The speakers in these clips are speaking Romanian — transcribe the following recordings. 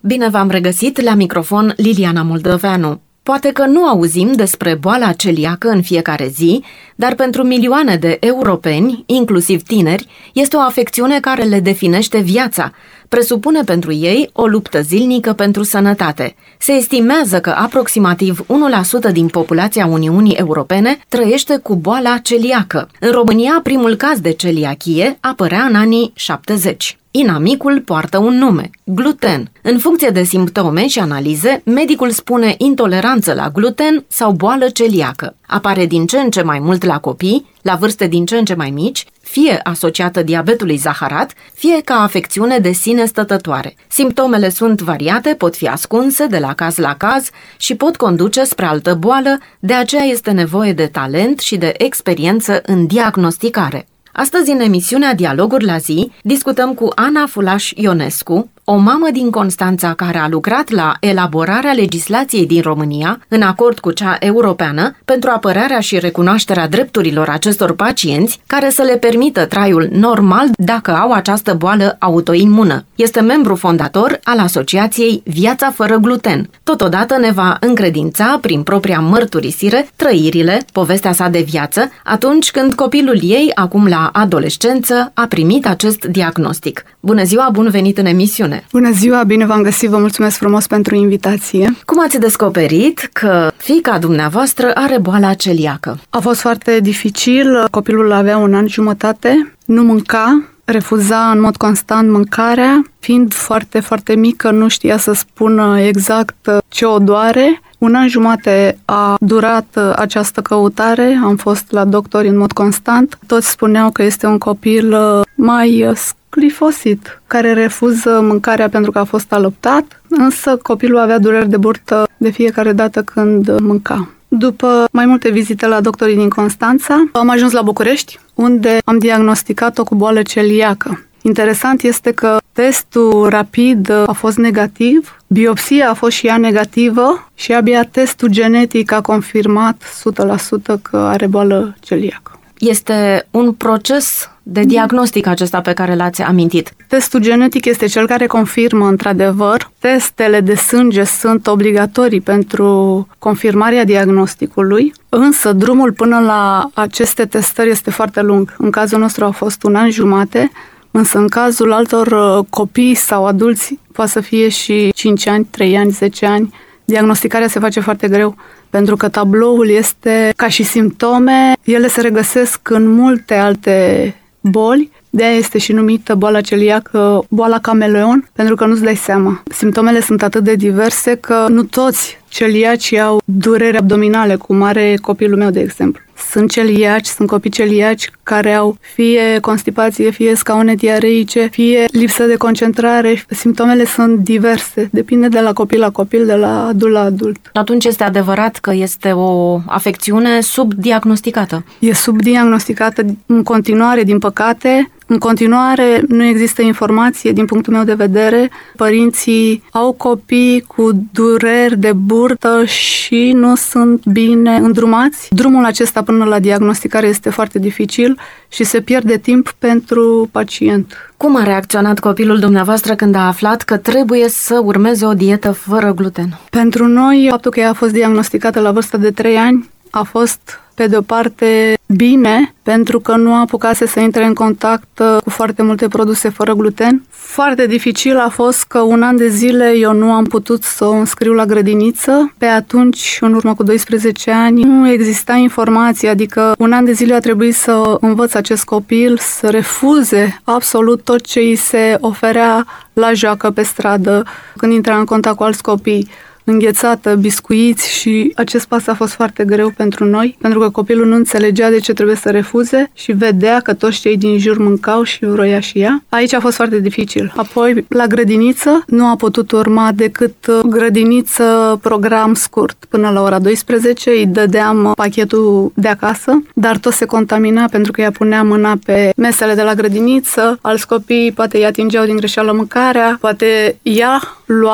Bine v-am regăsit la microfon, Liliana Moldoveanu. Poate că nu auzim despre boala celiacă în fiecare zi, dar pentru milioane de europeni, inclusiv tineri, este o afecțiune care le definește viața. Presupune pentru ei o luptă zilnică pentru sănătate. Se estimează că aproximativ 1% din populația Uniunii Europene trăiește cu boala celiacă. În România, primul caz de celiachie apărea în anii 70. Inamicul poartă un nume, gluten. În funcție de simptome și analize, medicul spune intoleranță la gluten sau boală celiacă. Apare din ce în ce mai mult la copii, la vârste din ce în ce mai mici, fie asociată diabetului zaharat, fie ca afecțiune de sine stătătoare. Simptomele sunt variate, pot fi ascunse de la caz la caz și pot conduce spre altă boală, de aceea este nevoie de talent și de experiență în diagnosticare. Astăzi, în emisiunea Dialoguri la zi, discutăm cu Ana Fulaș Ionescu, o mamă din Constanța care a lucrat la elaborarea legislației din România, în acord cu cea europeană, pentru apărarea și recunoașterea drepturilor acestor pacienți, care să le permită traiul normal dacă au această boală autoimună. Este membru fondator al asociației Viața fără gluten. Totodată ne va încredința, prin propria mărturisire, trăirile, povestea sa de viață, atunci când copilul ei, acum la adolescență, a primit acest diagnostic. Bună ziua, bun venit în emisiune! Bună ziua, bine v-am găsit, vă mulțumesc frumos pentru invitație. Cum ați descoperit că fiica dumneavoastră are boala celiacă? A fost foarte dificil, copilul avea 1 an și jumătate, nu mânca, refuza în mod constant mâncarea, fiind foarte, foarte mică, nu știa să spună exact ce o doare. 1 an și jumătate a durat această căutare, am fost la doctori în mod constant. Toți spuneau că este un copil mai sclifosit, care refuză mâncarea pentru că a fost alăptat, însă copilul avea dureri de burtă de fiecare dată când mânca. După mai multe vizite la doctorii din Constanța, am ajuns la București, unde am diagnosticat-o cu boală celiacă. Interesant este că testul rapid a fost negativ, biopsia a fost și ea negativă și abia testul genetic a confirmat 100% că are boală celiacă. Este un proces de diagnostic acesta pe care l-ați amintit. Testul genetic este cel care confirmă într-adevăr. Testele de sânge sunt obligatorii pentru confirmarea diagnosticului, însă drumul până la aceste testări este foarte lung. În cazul nostru a fost 1 an și jumătate, însă în cazul altor copii sau adulți poate să fie și 5 ani, 3 ani, 10 ani. Diagnosticarea se face foarte greu, pentru că tabloul este ca și simptome, ele se regăsesc în multe alte boli, de-aia este și numită boala celiacă, boala cameleon, pentru că nu-ți dai seama. Simptomele sunt atât de diverse că nu toți celiacii au dureri abdominale, cum are copilul meu, de exemplu. Sunt celiaci, sunt copii celiaci care au fie constipație, fie scaune diareice, fie lipsă de concentrare. Simptomele sunt diverse, depinde de la copil la copil, de la adult la adult. Atunci este adevărat că este o afecțiune subdiagnosticată. E subdiagnosticată în continuare, din păcate. În continuare, nu există informație din punctul meu de vedere. Părinții au copii cu dureri de burtă și nu sunt bine îndrumați. Drumul acesta până la diagnosticare este foarte dificil și se pierde timp pentru pacient. Cum a reacționat copilul dumneavoastră când a aflat că trebuie să urmeze o dietă fără gluten? Pentru noi, faptul că ea a fost diagnosticată la vârsta de 3 ani a fost, pe de o parte, bine, pentru că nu apucase să intre în contact cu foarte multe produse fără gluten. Foarte dificil a fost că 1 an de zile eu nu am putut să o înscriu la grădiniță. Pe atunci, în urmă cu 12 ani, nu exista informație, adică 1 an de zile a trebuit să învăț acest copil să refuze absolut tot ce îi se oferea la joacă pe stradă, când intra în contact cu alți copii, înghețată, biscuiți, și acest pas a fost foarte greu pentru noi, pentru că copilul nu înțelegea de ce trebuie să refuze și vedea că toți cei din jur mâncau și vroia și ea. Aici a fost foarte dificil. Apoi, la grădiniță, nu a putut urma decât grădiniță program scurt. Până la ora 12 îi dădeam pachetul de acasă, dar tot se contamina pentru că ea punea mâna pe mesele de la grădiniță, alți copii poate îi atingeau din greșeală mâncarea, poate ea lua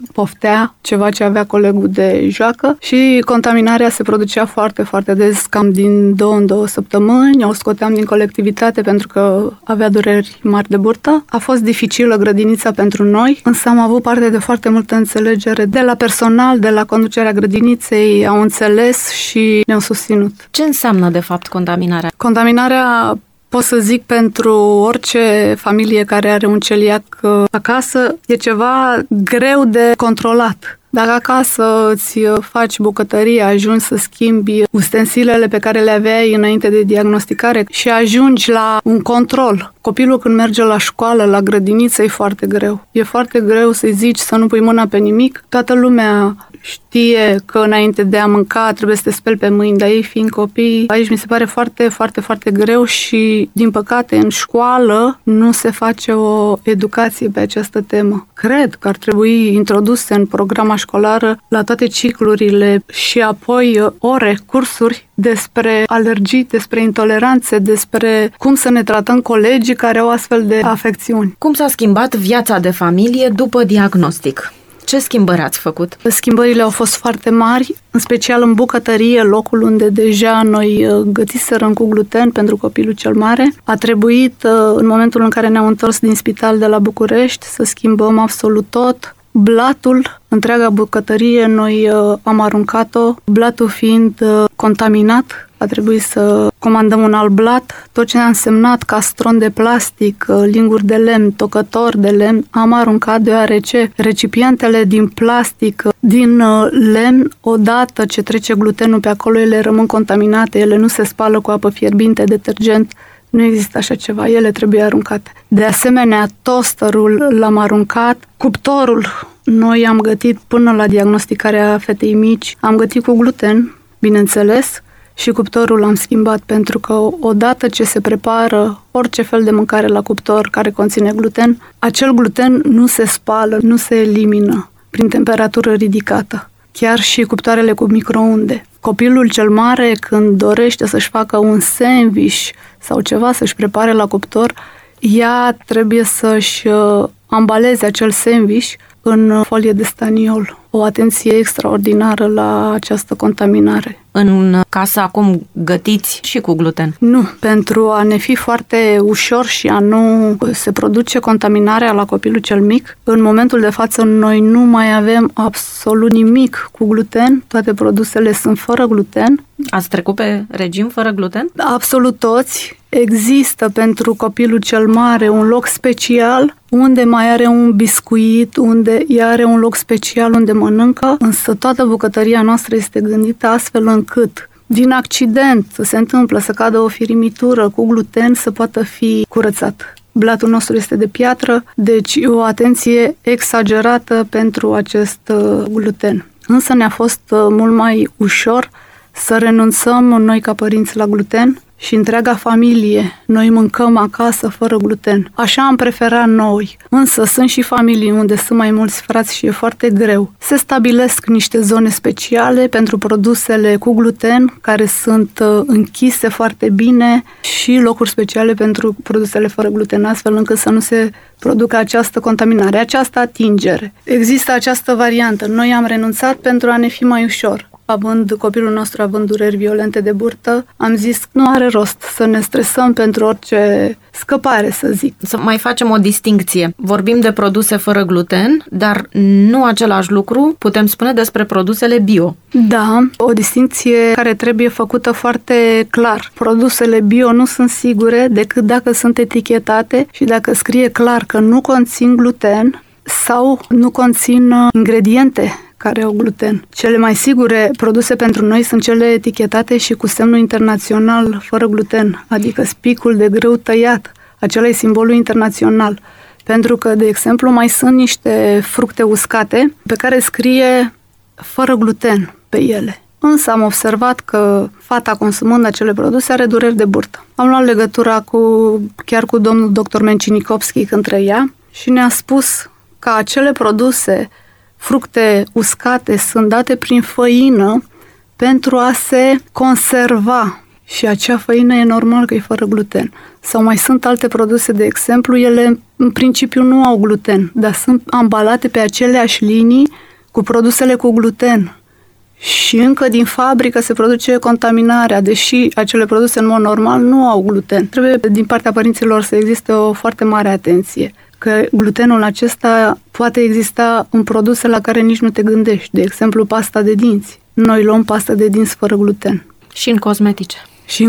poftea ceva ce avea colegul de joacă și contaminarea se producea foarte, foarte des, cam din 2 în 2 săptămâni. O scoteam din colectivitate pentru că avea dureri mari de burtă. A fost dificilă grădinița pentru noi, însă am avut parte de foarte multă înțelegere de la personal, de la conducerea grădiniței, au înțeles și ne-au susținut. Ce înseamnă, de fapt, contaminarea? Contaminarea, pot să zic, pentru orice familie care are un celiac acasă, e ceva greu de controlat. Dacă acasă îți faci bucătărie, ajungi să schimbi ustensilele pe care le aveai înainte de diagnosticare și ajungi la un control. Copilul când merge la școală, la grădiniță, e foarte greu. E foarte greu să-i zici să nu pui mâna pe nimic. Toată lumea știe că înainte de a mânca trebuie să te speli pe mâini, dar ei fiind copii, aici mi se pare foarte, foarte, foarte greu și, din păcate, în școală nu se face o educație pe această temă. Cred că ar trebui introduse în programa școlară la toate ciclurile și apoi ore, cursuri despre alergii, despre intoleranțe, despre cum să ne tratăm colegii care au astfel de afecțiuni. Cum s-a schimbat viața de familie după diagnostic? Ce schimbări ați făcut? Schimbările au fost foarte mari, în special în bucătărie, locul unde deja noi gătiserăm cu gluten pentru copilul cel mare. A trebuit, în momentul în care ne-am întors din spital de la București, să schimbăm absolut tot. Blatul, întreaga bucătărie, noi am aruncat-o, blatul fiind contaminat. A trebuit să comandăm un alt blat. Tot ce a însemnat castron de plastic, linguri de lemn, tocător de lemn, am aruncat deoarece recipientele din plastic, din lemn, odată ce trece glutenul pe acolo, ele rămân contaminate, ele nu se spală cu apă fierbinte, detergent. Nu există așa ceva, ele trebuie aruncate. De asemenea, toasterul l-am aruncat, cuptorul, noi am gătit până la diagnosticarea fetei mici, am gătit cu gluten, bineînțeles, și cuptorul l-am schimbat pentru că odată ce se prepară orice fel de mâncare la cuptor care conține gluten, acel gluten nu se spală, nu se elimină prin temperatură ridicată. Chiar și cuptoarele cu microunde. Copilul cel mare, când dorește să-și facă un sandwich sau ceva să-și prepare la cuptor, ea trebuie să-și ambaleze acel sandwich în folie de staniol. O atenție extraordinară la această contaminare. În casă acum gătiți și cu gluten? Nu, pentru a ne fi foarte ușor și a nu se produce contaminarea la copilul cel mic, în momentul de față noi nu mai avem absolut nimic cu gluten, toate produsele sunt fără gluten. Ați trecut pe regim fără gluten? Absolut toți. Există pentru copilul cel mare un loc special unde mai are un biscuit, unde ea are un loc special unde mănâncă, însă toată bucătăria noastră este gândită astfel încât din accident se întâmplă să cadă o firimitură cu gluten să poată fi curățat. Blatul nostru este de piatră, deci o atenție exagerată pentru acest gluten. Însă ne-a fost mult mai ușor să renunțăm noi ca părinți la gluten și întreaga familie. Noi mâncăm acasă fără gluten. Așa am preferat noi. Însă sunt și familii unde sunt mai mulți frați și e foarte greu. Se stabilesc niște zone speciale pentru produsele cu gluten, care sunt închise foarte bine, și locuri speciale pentru produsele fără gluten, astfel încât să nu se producă această contaminare, această atingere. Există această variantă. Noi am renunțat pentru a ne fi mai ușor. Copilul nostru având dureri violente de burtă, am zis că nu are rost să ne stresăm pentru orice scăpare, să zic. Să mai facem o distincție. Vorbim de produse fără gluten, dar nu același lucru putem spune despre produsele bio. Da, o distincție care trebuie făcută foarte clar. Produsele bio nu sunt sigure decât dacă sunt etichetate și dacă scrie clar că nu conțin gluten sau nu conțin ingrediente care au gluten. Cele mai sigure produse pentru noi sunt cele etichetate și cu semnul internațional fără gluten, adică spicul de grâu tăiat. Acela e simbolul internațional. Pentru că, de exemplu, mai sunt niște fructe uscate pe care scrie fără gluten pe ele. Însă am observat că fata, consumând acele produse, are dureri de burtă. Am luat legătura chiar cu domnul dr. Mencinikovski când trăia și ne-a spus că acele produse, fructe uscate, sunt date prin făină pentru a se conserva. Și acea făină e normal că e fără gluten. sau mai sunt alte produse, de exemplu, ele în principiu nu au gluten, dar sunt ambalate pe aceleași linii cu produsele cu gluten. Și încă din fabrică se produce contaminarea, deși acele produse în mod normal nu au gluten. Trebuie din partea părinților să existe o foarte mare atenție, că glutenul acesta poate exista în produse la care nici nu te gândești, de exemplu pasta de dinți. Noi luăm pasta de dinți fără gluten. Și în cosmetice. Și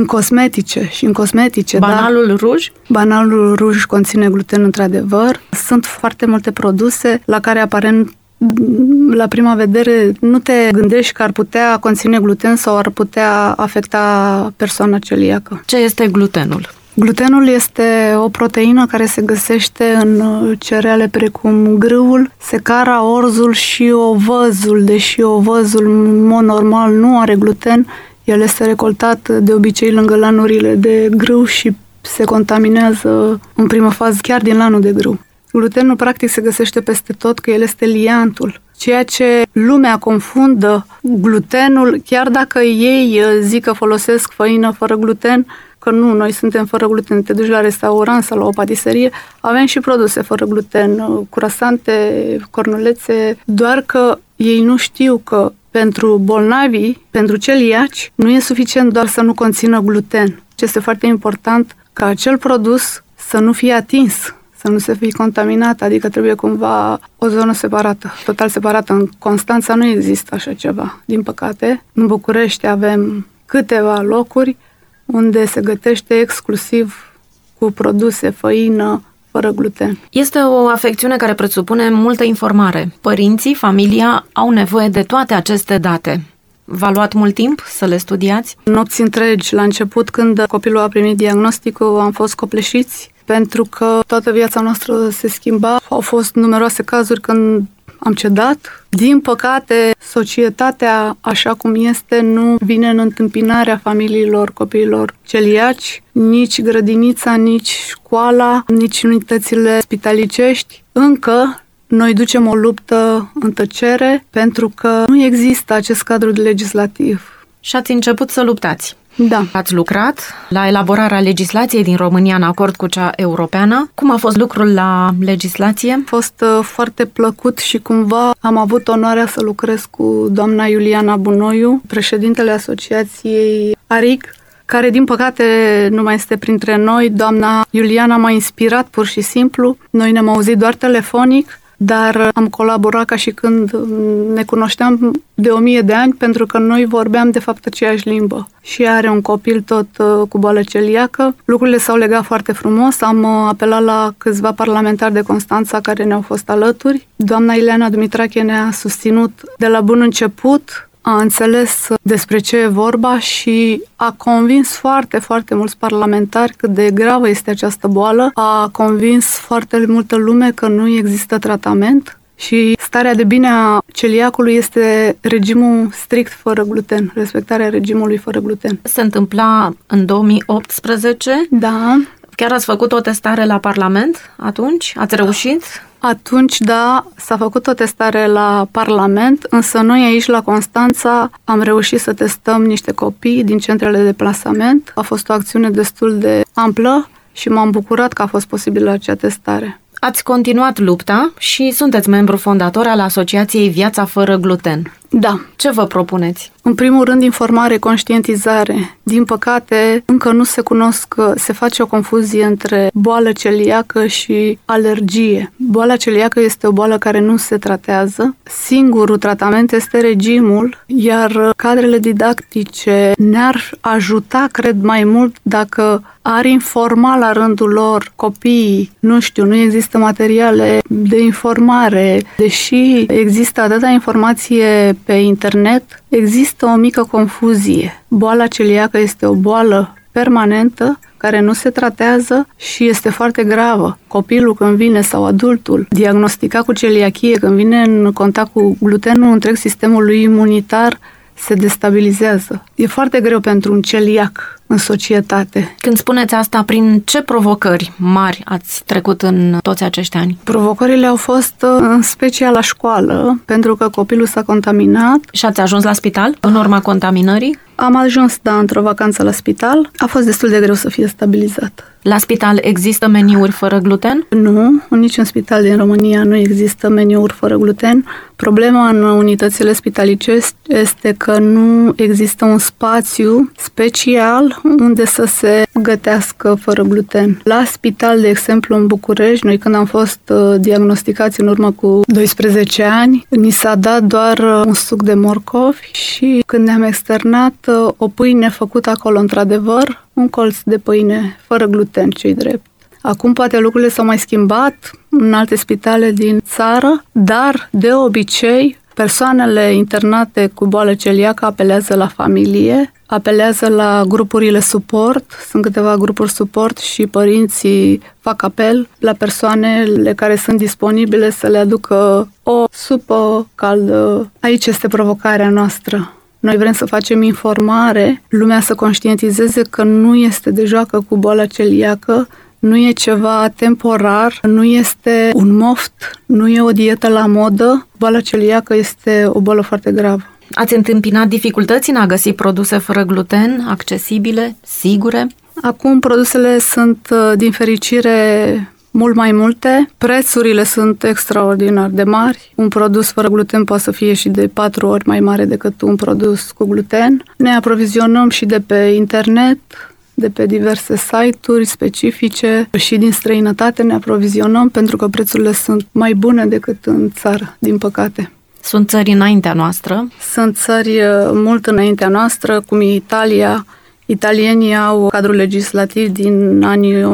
în cosmetice. Banalul ruj? Banalul ruj conține gluten, într-adevăr. Sunt foarte multe produse la care aparent la prima vedere nu te gândești că ar putea conține gluten sau ar putea afecta persoana celiacă. Ce este glutenul? Glutenul este o proteină care se găsește în cereale precum grâul, secara, orzul și ovăzul. Deși ovăzul, în mod normal, nu are gluten, el este recoltat de obicei lângă lanurile de grâu și se contaminează în primă fază chiar din lanul de grâu. Glutenul practic se găsește peste tot, că el este liantul. Ceea ce lumea confundă glutenul, chiar dacă ei zic că folosesc făină fără gluten, că nu, noi suntem fără gluten, te duci la restaurant sau la o patiserie, avem și produse fără gluten, curasante, cornulețe, doar că ei nu știu că pentru bolnavii, pentru celiaci, nu e suficient doar să nu conțină gluten. Este foarte important ca acel produs să nu fie atins, să nu se fie contaminat, adică trebuie cumva o zonă separată, total separată. În Constanța nu există așa ceva, din păcate. În București avem câteva locuri unde se gătește exclusiv cu produse, făină, fără gluten. Este o afecțiune care presupune multă informare. Părinții, familia au nevoie de toate aceste date. V-a luat mult timp să le studiați? Nopți întregi. La început, când copilul a primit diagnosticul, am fost copleșiți, pentru că toată viața noastră se schimba. Au fost numeroase cazuri când am cedat. Din păcate, societatea, așa cum este, nu vine în întâmpinarea familiilor copiilor celiaci, nici grădinița, nici școala, nici unitățile spitalicești. Încă noi ducem o luptă în tăcere pentru că nu există acest cadru legislativ. Și ați început să luptați. Da. Ați lucrat la elaborarea legislației din România în acord cu cea europeană. Cum a fost lucrul la legislație? A fost foarte plăcut și cumva am avut onoarea să lucrez cu doamna Iuliana Bunoiu, președintele Asociației ARIC, care din păcate nu mai este printre noi. Doamna Iuliana m-a inspirat pur și simplu. Noi ne-am auzit doar telefonic, dar am colaborat ca și când ne cunoșteam de 1000 de ani, pentru că noi vorbeam de fapt aceeași limbă. Și are un copil tot cu boală celiacă. Lucrurile s-au legat foarte frumos. Am apelat la câțiva parlamentari de Constanța care ne-au fost alături. Doamna Ileana Dumitrache ne-a susținut de la bun început, a înțeles despre ce e vorba și a convins foarte, foarte mulți parlamentari cât de gravă este această boală. A convins foarte multă lume că nu există tratament și starea de bine a celiacului este regimul strict fără gluten, respectarea regimului fără gluten. Se întâmpla în 2018? Da. Chiar ați făcut o testare la Parlament atunci? Ați reușit? Atunci, da, s-a făcut o testare la Parlament, însă noi aici la Constanța am reușit să testăm niște copii din centrele de plasament. A fost o acțiune destul de amplă și m-am bucurat că a fost posibilă acea testare. Ați continuat lupta și sunteți membru fondator al Asociației Viața Fără Gluten. Da. Ce vă propuneți? În primul rând, informare, conștientizare. Din păcate, încă nu se cunosc, se face o confuzie între boală celiacă și alergie. Boala celiacă este o boală care nu se tratează. Singurul tratament este regimul, iar cadrele didactice ne-ar ajuta, cred, mai mult dacă ar informa la rândul lor copiii. Nu știu, nu există materiale de informare. Deși există atâta informație pe internet, există o mică confuzie. Boala celiacă este o boală permanentă care nu se tratează și este foarte gravă. Copilul când vine sau adultul diagnosticat cu celiachie, când vine în contact cu glutenul, întreg sistemul lui imunitar se destabilizează. E foarte greu pentru un celiac, în societate. Când spuneți asta, prin ce provocări mari ați trecut în toți acești ani? Provocările au fost în special la școală, pentru că copilul s-a contaminat. Și ați ajuns la spital în urma contaminării? Am ajuns, într-o vacanță la spital. A fost destul de greu să fie stabilizat. La spital există meniuri fără gluten? Nu, în niciun spital din România nu există meniuri fără gluten. Problema în unitățile spitalicești este că nu există un spațiu special unde să se gătească fără gluten. La spital, de exemplu, în București, noi când am fost diagnosticați în urmă cu 12 ani, ni s-a dat doar un suc de morcovi și când ne-am externat, o pâine făcută acolo, într-adevăr, un colț de pâine fără gluten, ce-i drept. Acum poate lucrurile s-au mai schimbat în alte spitale din țară, dar de obicei persoanele internate cu boală celiacă apelează la familie, apelează la grupurile suport, sunt câteva grupuri suport și părinții fac apel la persoanele care sunt disponibile să le aducă o supă caldă. Aici este provocarea noastră. Noi vrem să facem informare, lumea să conștientizeze că nu este de joacă cu boala celiacă, nu e ceva temporar, nu este un moft, nu e o dietă la modă. Boala celiacă este o boală foarte gravă. Ați întâmpinat dificultăți în a găsi produse fără gluten, accesibile, sigure? Acum produsele sunt, din fericire, mult mai multe. Prețurile sunt extraordinar de mari. Un produs fără gluten poate să fie și de 4 ori mai mare decât un produs cu gluten. Ne aprovizionăm și de pe internet, de pe diverse site-uri specifice și din străinătate ne aprovizionăm pentru că prețurile sunt mai bune decât în țară, din păcate. Sunt țări înaintea noastră? Sunt țări mult înaintea noastră, cum e Italia. Italienii au cadrul legislativ din anii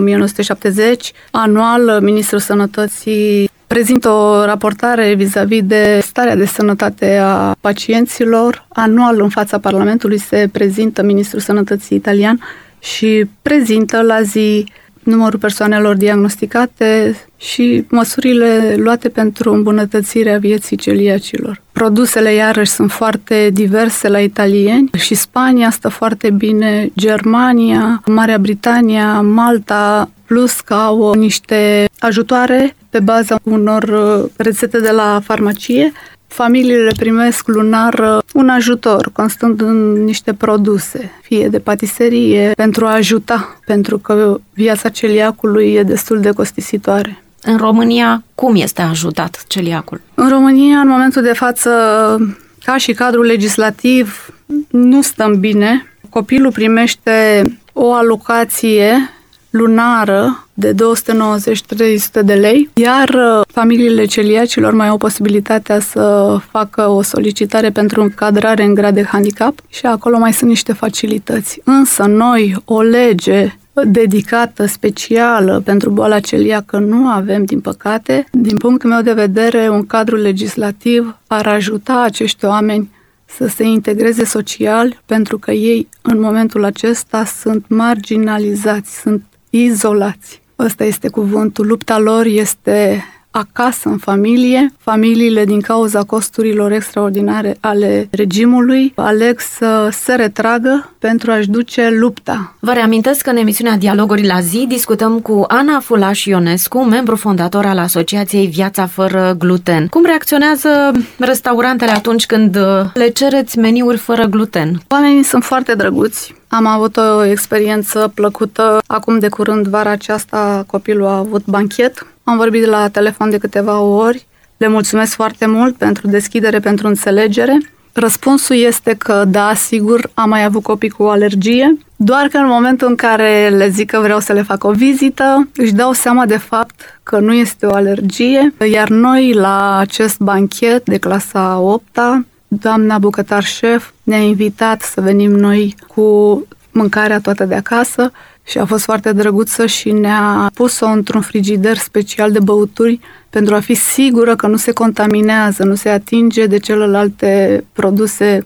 1970. Anual, Ministrul Sănătății prezintă o raportare vis-a-vis de starea de sănătate a pacienților. Anual, în fața Parlamentului, se prezintă Ministrul Sănătății italian și prezintă la zi numărul persoanelor diagnosticate și măsurile luate pentru îmbunătățirea vieții celiacilor. Produsele, iarăși, sunt foarte diverse la italieni și Spania stă foarte bine, Germania, Marea Britania, Malta, plus că au niște ajutoare pe baza unor rețete de la farmacie. Familiile primesc lunar un ajutor, constând în niște produse, fie de patiserie, pentru a ajuta, pentru că viața celiacului e destul de costisitoare. În România, cum este ajutat celiacul? În România, în momentul de față, ca și cadrul legislativ, nu stăm bine. Copilul primește o alocație lunară de 290-300 de lei, iar familiile celiacilor mai au posibilitatea să facă o solicitare pentru încadrare în grad de handicap și acolo mai sunt niște facilități. Însă noi o lege dedicată, specială pentru boala celiacă nu avem, din păcate. Din punctul meu de vedere, un cadru legislativ ar ajuta acești oameni să se integreze social, pentru că ei în momentul acesta sunt marginalizați, sunt izolați. Ăsta este cuvântul. Lupta lor este acasă, în familie. Familiile, din cauza costurilor extraordinare ale regimului, aleg să se retragă pentru a-și duce lupta. Vă reamintesc că în emisiunea Dialoguri la zi discutăm cu Ana Fulaș Ionescu, membru fondator al Asociației Viața Fără Gluten. Cum reacționează restaurantele atunci când le cereți meniuri fără gluten? Oamenii sunt foarte drăguți. Am avut o experiență plăcută. Acum de curând, vara aceasta, copilul a avut banchet. Am vorbit la telefon de câteva ori. Le mulțumesc foarte mult pentru deschidere, pentru înțelegere. Răspunsul este că, da, sigur, am mai avut copii cu alergie, doar că în momentul în care le zic că vreau să le fac o vizită, își dau seama de fapt că nu este o alergie, iar noi la acest banchet de clasa 8-a, doamna bucătar șef ne-a invitat să venim noi cu mâncarea toată de acasă și a fost foarte drăguță și ne-a pus-o într-un frigider special de băuturi pentru a fi sigură că nu se contaminează, nu se atinge de celelalte produse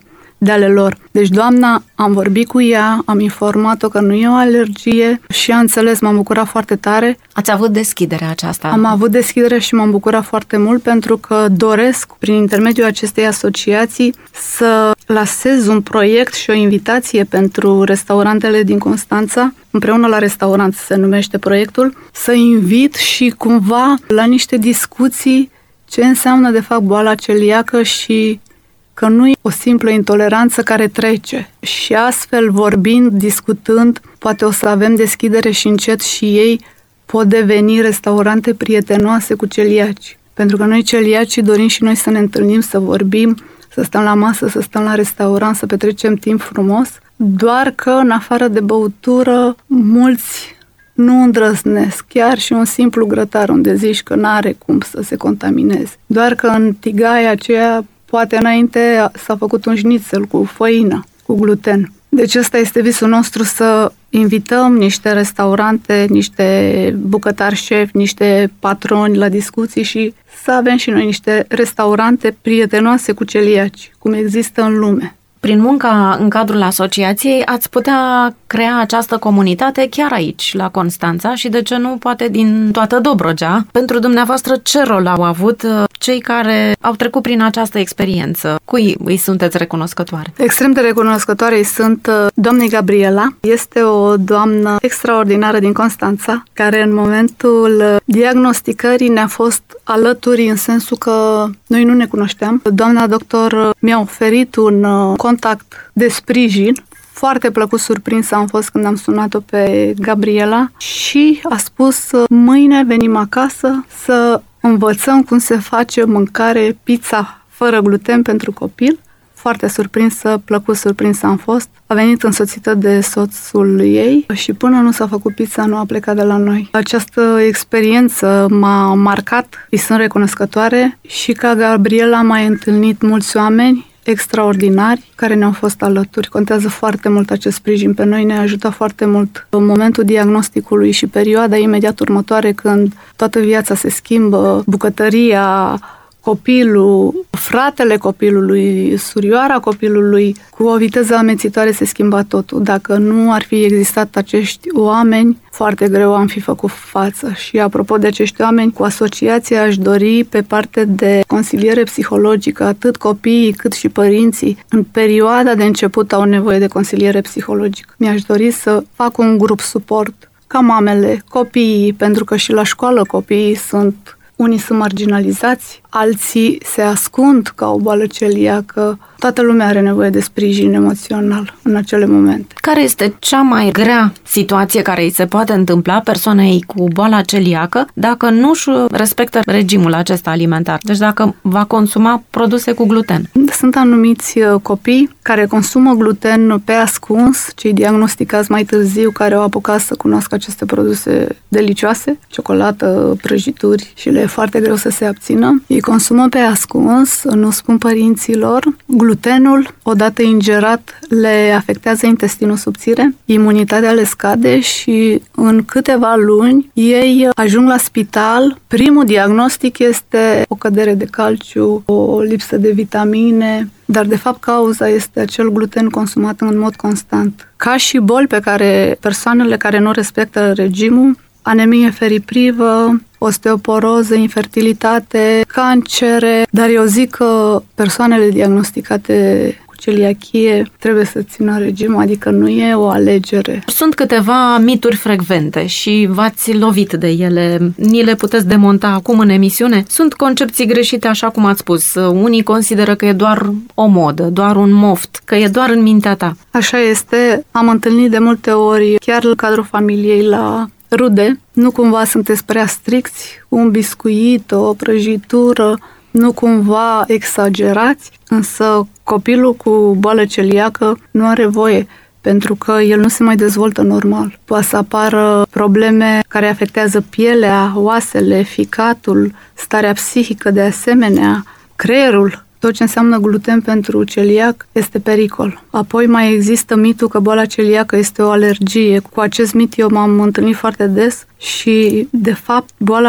de ale lor. Deci doamna, am vorbit cu ea, am informat-o că nu e o alergie și a înțeles, m-am bucurat foarte tare. Ați avut deschiderea aceasta? Am avut deschidere și m-am bucurat foarte mult pentru că doresc, prin intermediul acestei asociații, să lasez un proiect și o invitație pentru restaurantele din Constanța, împreună la restaurant se numește proiectul, să invit și cumva la niște discuții ce înseamnă de fapt boala celiacă și că nu e o simplă intoleranță care trece. Și astfel, vorbind, discutând, poate o să avem deschidere și încet și ei pot deveni restaurante prietenoase cu celiaci. Pentru că noi celiacii dorim și noi să ne întâlnim, să vorbim, să stăm la masă, să stăm la restaurant, să petrecem timp frumos, doar că în afară de băutură, mulți nu îndrăznesc, chiar și un simplu grătar unde zici că n-are cum să se contamineze. Doar că în tigaia aceea, poate înainte s-a făcut un șnițel cu făină, cu gluten. Deci ăsta este visul nostru, să invităm niște restaurante, niște bucătari șefi, niște patroni la discuții și să avem și noi niște restaurante prietenoase cu celiaci, cum există în lume. Prin munca în cadrul asociației ați putea crea această comunitate chiar aici, la Constanța și de ce nu poate din toată Dobrogea. Pentru dumneavoastră ce rol au avut cei care au trecut prin această experiență? Cui îi sunteți recunoscătoare? Extrem de recunoscătoare îi sunt doamnei Gabriela. Este o doamnă extraordinară din Constanța, care în momentul diagnosticării ne-a fost alături în sensul că noi nu ne cunoșteam. Doamna doctor mi-a oferit un contact de sprijin. Foarte plăcut surprinsă am fost când am sunat-o pe Gabriela și a spus: mâine venim acasă să învățăm cum se face mâncare, pizza fără gluten pentru copil. Foarte surprinsă, plăcut surprinsă am fost. A venit însoțită de soțul ei și până nu s-a făcut pizza, nu a plecat de la noi. Această experiență m-a marcat, îi sunt recunoscătoare și ca Gabriela am mai întâlnit mulți oameni extraordinari care ne-au fost alături. Contează foarte mult acest sprijin. Pe noi ne ajută foarte mult în momentul diagnosticului și perioada imediat următoare, când toată viața se schimbă, bucătăria, copilul, fratele copilului, surioara copilului, cu o viteză amețitoare se schimba totul. Dacă nu ar fi existat acești oameni, foarte greu am fi făcut față. Și apropo de acești oameni, cu asociația aș dori pe parte de consiliere psihologică, atât copiii cât și părinții, în perioada de început au nevoie de consiliere psihologică. Mi-aș dori să fac un grup suport ca mamele, copiii, pentru că și la școală copiii unii sunt marginalizați, alții se ascund ca o boală celiacă. Toată lumea are nevoie de sprijin emoțional în acele momente. Care este cea mai grea situație care îi se poate întâmpla persoanei cu boala celiacă dacă nu își respectă regimul acesta alimentar? Deci dacă va consuma produse cu gluten. Sunt anumiți copii care consumă gluten pe ascuns, cei diagnosticați mai târziu, care au apucat să cunoască aceste produse delicioase, ciocolată, prăjituri, și le e foarte greu să se abțină. Ei consumă pe ascuns, nu spun părinților. Glutenul, odată ingerat, le afectează intestinul subțire, imunitatea le scade și în câteva luni ei ajung la spital. Primul diagnostic este o cădere de calciu, o lipsă de vitamine, dar de fapt cauza este acel gluten consumat în mod constant. Ca și boli pe care persoanele care nu respectă regimul, anemie feriprivă, osteoporoză, infertilitate, cancere, dar eu zic că persoanele diagnosticate cu celiachie trebuie să țină regimul, adică nu e o alegere. Sunt câteva mituri frecvente și v-ați lovit de ele. Ni le puteți demonta acum în emisiune? Sunt concepții greșite, așa cum ați spus. Unii consideră că e doar o modă, doar un moft, că e doar în mintea ta. Așa este. Am întâlnit de multe ori, chiar în cadrul familiei, la rude, nu cumva sunteți prea stricți, un biscuit, o prăjitură, nu cumva exagerați, însă copilul cu boală celiacă nu are voie, pentru că el nu se mai dezvoltă normal. Poate să apară probleme care afectează pielea, oasele, ficatul, starea psihică de asemenea, creierul. Tot ce înseamnă gluten pentru celiac este pericol. Apoi mai există mitul că boala celiacă este o alergie. Cu acest mit eu m-am întâlnit foarte des și, de fapt, boala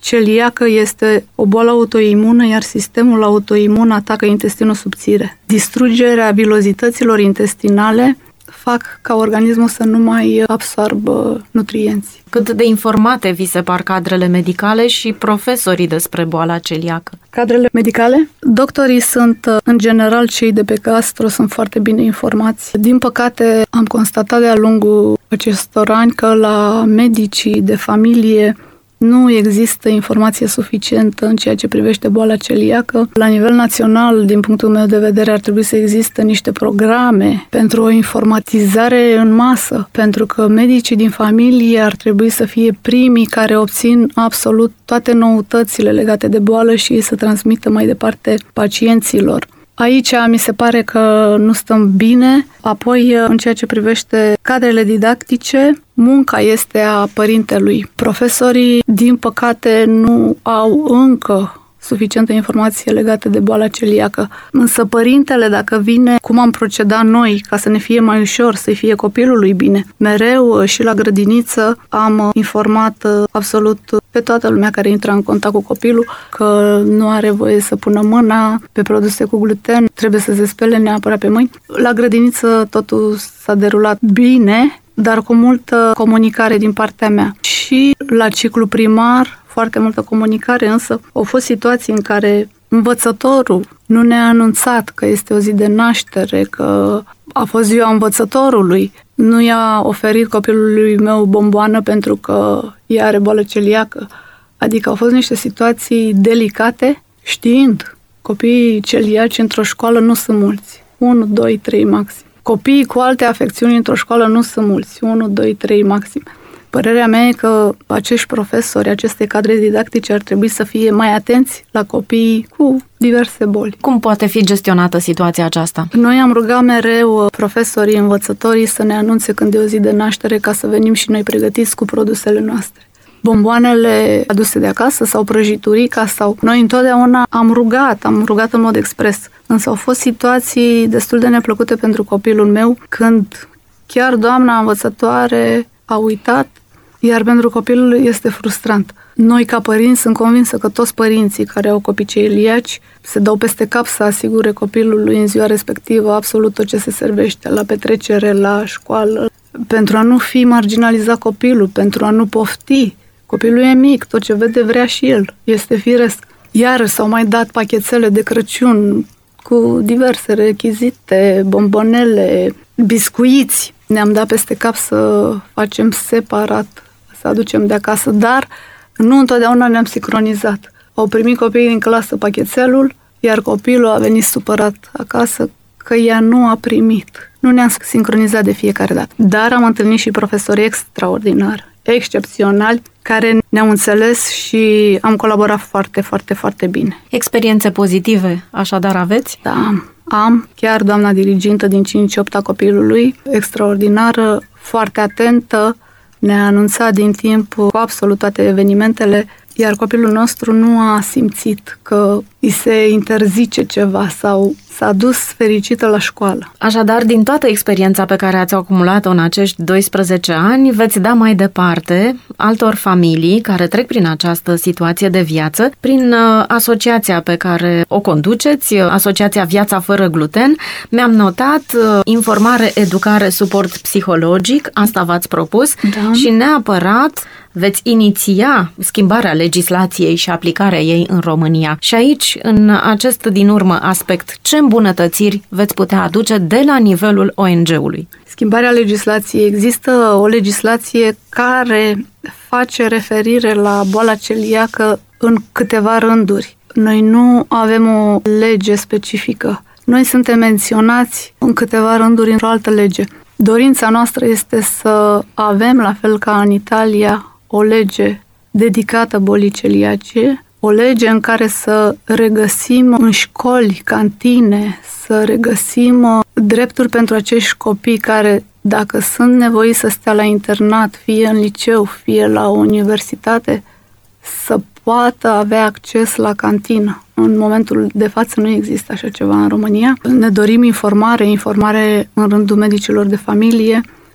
celiacă este o boală autoimună, iar sistemul autoimun atacă intestinul subțire. Distrugerea vilozităților intestinale fac ca organismul să nu mai absorbă nutrienți. Cât de informate vi se par cadrele medicale și profesorii despre boala celiacă? Cadrele medicale? Doctorii sunt, în general, cei de pe gastro sunt foarte bine informați. Din păcate, am constatat de-a lungul acestor ani că la medicii de familie nu există informație suficientă în ceea ce privește boala celiacă. La nivel național, din punctul meu de vedere, ar trebui să existe niște programe pentru o informatizare în masă, pentru că medicii din familie ar trebui să fie primii care obțin absolut toate noutățile legate de boală și să transmită mai departe pacienților. Aici mi se pare că nu stăm bine. Apoi, în ceea ce privește cadrele didactice, munca este a părintelui. Profesorii, din păcate, nu au încă suficientă informație legată de boala celiacă. Însă părintele, dacă vine, cum am procedat noi, ca să ne fie mai ușor, să-i fie copilului bine. Mereu și la grădiniță am informat absolut pe toată lumea care intră în contact cu copilul că nu are voie să pună mâna pe produse cu gluten, trebuie să se spele neapărat pe mâini. La grădiniță totul s-a derulat bine, dar cu multă comunicare din partea mea. Și la ciclu primar, foarte multă comunicare, însă au fost situații în care învățătorul nu ne-a anunțat că este o zi de naștere, că a fost ziua învățătorului, nu i-a oferit copilului meu bomboană pentru că ea are boală celiacă. Adică au fost niște situații delicate, știind, copiii celiaci într-o școală nu sunt mulți, 1, 2, 3 maxim. Copiii cu alte afecțiuni într-o școală nu sunt mulți, 1, 2, 3 maxim. Părerea mea e că acești profesori, aceste cadre didactice ar trebui să fie mai atenți la copiii cu diverse boli. Cum poate fi gestionată situația aceasta? Noi am rugat mereu profesorii, învățătorii să ne anunțe când e o zi de naștere ca să venim și noi pregătiți cu produsele noastre. Bomboanele aduse de acasă sau prăjiturica sau... Noi întotdeauna am rugat în mod expres. Însă au fost situații destul de neplăcute pentru copilul meu când chiar doamna învățătoare a uitat, iar pentru copilul este frustrant. Noi, ca părinți, sunt convinsă că toți părinții care au copii celiaci se dau peste cap să asigure copilului în ziua respectivă absolut tot ce se servește, la petrecere, la școală, pentru a nu fi marginalizat copilul, pentru a nu pofti. Copilul e mic, tot ce vede vrea și el, este firesc. Iar s-au mai dat pachetele de Crăciun cu diverse rechizite, bombonele, biscuiți. Ne-am dat peste cap să facem separat, să aducem de acasă, dar nu întotdeauna ne-am sincronizat. Au primit copiii din clasă pachetelul, iar copilul a venit supărat acasă că ea nu a primit. Nu ne-am sincronizat de fiecare dată. Dar am întâlnit și profesori extraordinari, excepționali, care ne-au înțeles și am colaborat foarte, foarte, foarte bine. Experiențe pozitive, așadar, aveți? Da, am. Chiar doamna dirigintă din 5-8 a copilului, extraordinară, foarte atentă, ne-a anunțat din timp cu absolut toate evenimentele, iar copilul nostru nu a simțit că îi se interzice ceva sau s-a dus fericită la școală. Așadar, din toată experiența pe care ați acumulat-o în acești 12 ani, veți da mai departe altor familii care trec prin această situație de viață, prin asociația pe care o conduceți, Asociația Viața Fără Gluten. Mi-am notat informare, educare, suport psihologic, asta v-ați propus, da. Și neapărat veți iniția schimbarea legislației și aplicarea ei în România. Și aici, în acest din urmă aspect, ce îmbunătățiri veți putea aduce de la nivelul ONG-ului? Schimbarea legislației. Există o legislație care face referire la boala celiacă în câteva rânduri. Noi nu avem o lege specifică. Noi suntem menționați în câteva rânduri într-o altă lege. Dorința noastră este să avem, la fel ca în Italia, o lege dedicată bolii celiace, o lege în care să regăsim în școli, cantine, să regăsim drepturi pentru acești copii care, dacă sunt nevoiți să stea la internat, fie în liceu, fie la o universitate, să poată avea acces la cantină. În momentul de față nu există așa ceva în România. Ne dorim informare în rândul medicilor de familie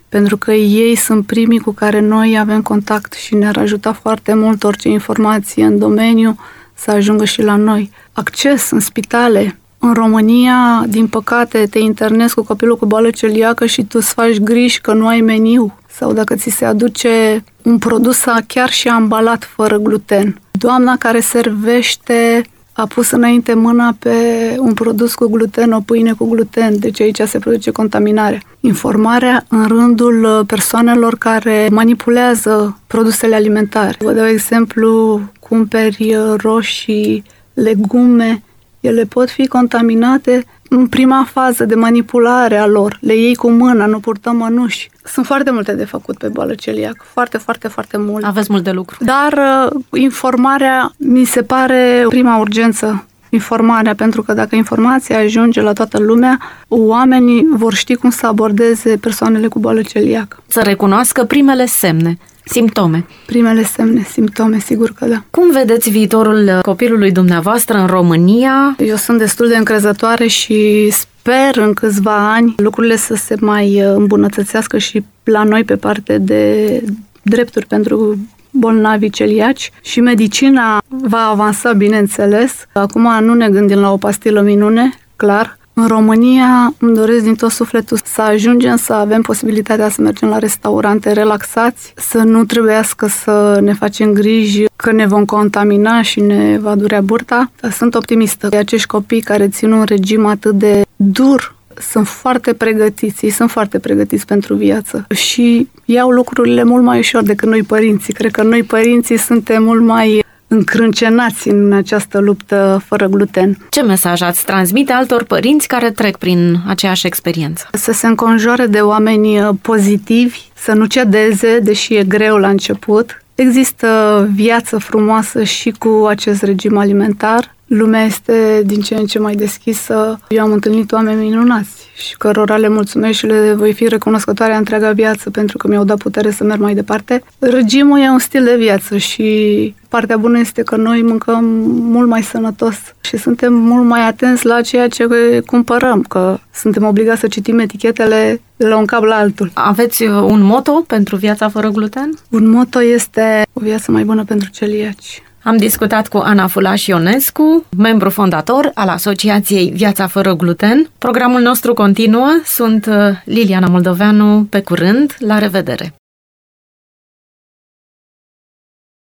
pentru că ei sunt primii cu care noi avem contact și ne-ar ajuta foarte mult orice informație în domeniu să ajungă și la noi. Acces în spitale. În România, din păcate, te internezi cu copilul cu boală celiacă și tu îți faci griji că nu ai meniu sau dacă ți se aduce un produs chiar și ambalat fără gluten. Doamna care servește a pus înainte mâna pe un produs cu gluten, o pâine cu gluten, deci aici se produce contaminare. Informarea în rândul persoanelor care manipulează produsele alimentare. Vă dau exemplu, cumperi roșii, legume, ele pot fi contaminate în prima fază de manipulare a lor. Le iei cu mâna, nu purtăm mănuși. Sunt foarte multe de făcut pe boală celiacă. Foarte, foarte, foarte mult. Aveți mult de lucru. Dar informarea mi se pare prima urgență. Informarea, pentru că dacă informația ajunge la toată lumea, oamenii vor ști cum să abordeze persoanele cu boală celiacă. Să recunoască primele semne, simptome. Primele semne, simptome, sigur că da. Cum vedeți viitorul copilului dumneavoastră în România? Eu sunt destul de încrezătoare și sper în câțiva ani lucrurile să se mai îmbunătățească și la noi pe parte de drepturi pentru bolnavii celiaci și medicina va avansa, bineînțeles. Acum nu ne gândim la o pastilă minune, clar. În România îmi doresc din tot sufletul să ajungem să avem posibilitatea să mergem la restaurante relaxați, să nu trebuiască să ne facem griji că ne vom contamina și ne va durea burta. Sunt optimistă. Acești copii care țin un regim atât de dur sunt foarte pregătiți, ei sunt foarte pregătiți pentru viață și iau lucrurile mult mai ușor decât noi părinții. Cred că noi părinții suntem mult mai încrâncenați în această luptă fără gluten. Ce mesaj ați transmite altor părinți care trec prin aceeași experiență? Să se înconjoare de oameni pozitivi, să nu cedeze, deși e greu la început. Există viață frumoasă și cu acest regim alimentar. Lumea este din ce în ce mai deschisă. Eu am întâlnit oameni minunați și cărora le mulțumesc și le voi fi recunoscătoare întreaga viață pentru că mi-au dat putere să merg mai departe. Regimul e un stil de viață și partea bună este că noi mâncăm mult mai sănătos și suntem mult mai atenți la ceea ce cumpărăm, că suntem obligați să citim etichetele de la un cap la altul. Aveți un motto pentru viața fără gluten? Un motto este o viață mai bună pentru celiaci. Am discutat cu Ana Fulaș Ionescu, membru fondator al Asociației Viața Fără Gluten. Programul nostru continuă. Sunt Liliana Moldoveanu. Pe curând, la revedere!